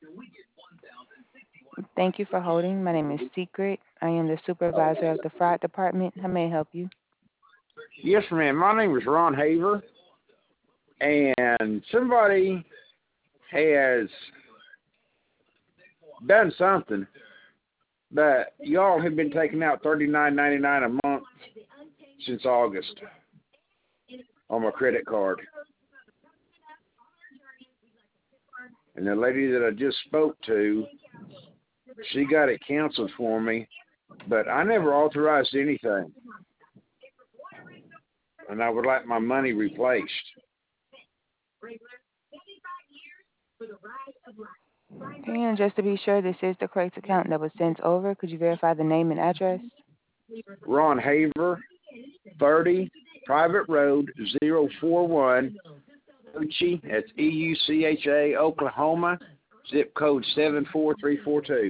Thank you for holding. My name is Secret. I am the supervisor of the fraud department. How may I help you? Yes, ma'am. My name is Ron Haver, and somebody has done something, but y'all have been taking out $39.99 a month since August on my credit card. And the lady that I just spoke to, she got it canceled for me, but I never authorized anything. And I would like my money replaced. Okay, and just to be sure this is the correct account that was sent over, could you verify the name and address? Ron Haver, 30 Private Road, 041, Eucha, that's EUCHA, Oklahoma, zip code 74342.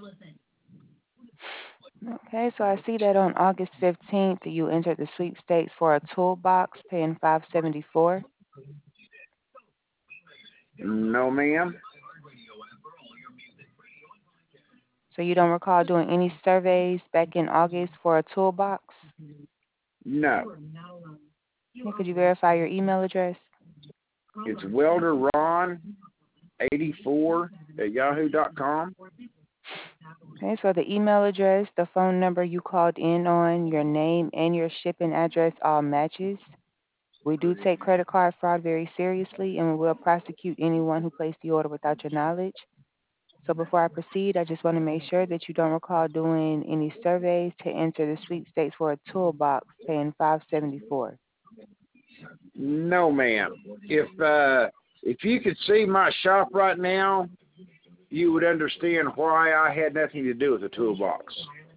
Okay, so I see that on August 15th, you entered the sweepstakes for a toolbox paying $574. No, ma'am. So you don't recall doing any surveys back in August for a toolbox? No. Okay, could you verify your email address? It's welderron84 at yahoo.com. Okay, so the email address, the phone number you called in on, your name, and your shipping address all matches. We do take credit card fraud very seriously, and we will prosecute anyone who placed the order without your knowledge. So before I proceed, I just want to make sure that you don't recall doing any surveys to enter the sweepstakes for a toolbox paying $574. No, ma'am. If you could see my shop right now, you would understand why I had nothing to do with the toolbox.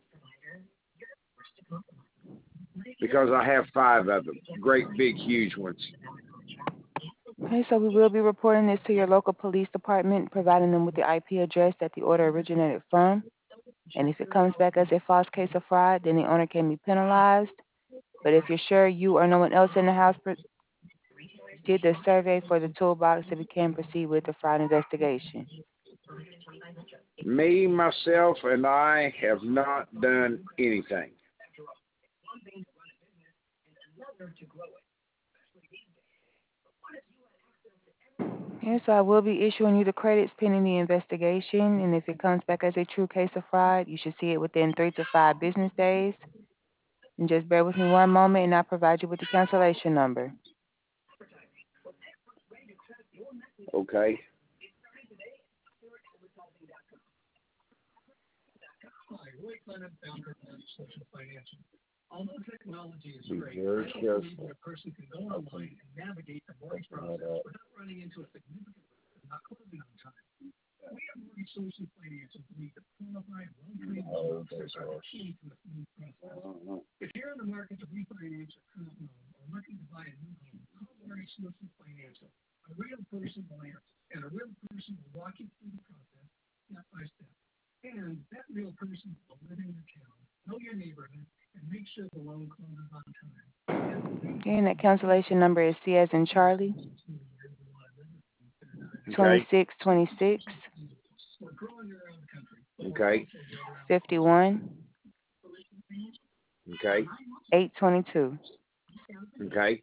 Because I have 5 of them, great big huge ones. Okay, so we will be reporting this to your local police department, providing them with the IP address that the order originated from. And if it comes back as a false case of fraud, then the owner can be penalized. But if you're sure you or no one else in the house did the survey for the toolbox, then we can proceed with the fraud investigation. Me, myself, and I have not done anything. Okay, so I will be issuing you the credits pending the investigation, and if it comes back as a true case of fraud, you should see it within 3 to 5 business days. And just bear with me one moment, and I'll provide you with the cancellation number. Okay. Although technology is Be great, very I don't careful. believe that a person can go online and navigate the mortgage process without running into a significant risk of not closing on time. We at Mortgage Solutions Financial believe that qualified, well-trained loan officers are the key to a smooth process. If you're in the market to refinance your current loan or looking to buy a new home, call Mortgage Solutions Financial. A real person will answer, and a real person will walk you through the process step by step. And that real person will live in your town, know your neighborhood, and make sure the loan closes on time. Okay, and that cancellation number is C as in Charlie, Okay. 2626 Okay. 51 Okay. 822. Okay.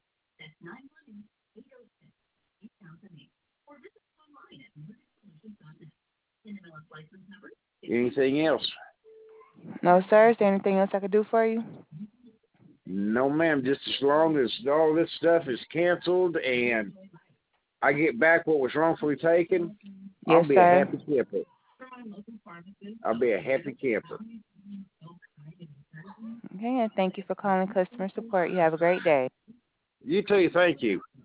Anything else? No, sir. Is there anything else I could do for you? No, ma'am. Just as long as all this stuff is canceled and I get back what was wrongfully taken, Yes, I'll be sir. a happy camper. I'll be a happy camper. Okay, and thank you for calling customer support. You have a great day. You too. Thank you.